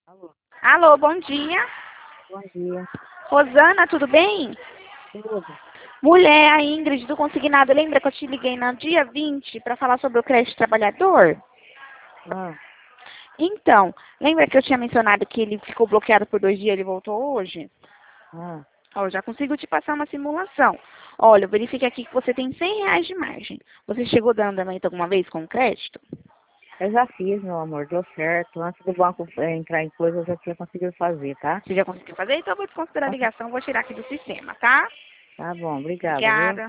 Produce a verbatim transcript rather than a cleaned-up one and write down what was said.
Alô, Alô, bom dia. bom dia. Rosana, tudo bem? Tudo? Mulher, a Ingrid do Consignado, lembra que eu te liguei no dia vinte para falar sobre o crédito trabalhador? Ah, Então, lembra que eu tinha mencionado que ele ficou bloqueado por dois dias e ele voltou hoje? ah, Ó, já consigo te passar uma simulação. Olha, verifique aqui que você tem cem reais de margem. Você chegou dando andamento alguma vez com crédito? eu já fiz, meu amor, deu certo. Antes do banco eh, entrar em coisa, eu já tinha conseguido fazer, tá? Você já conseguiu fazer? Então eu vou desconsiderar a Consegui. ligação, vou tirar aqui do sistema, tá? Tá bom, obrigada, viu? Obrigada.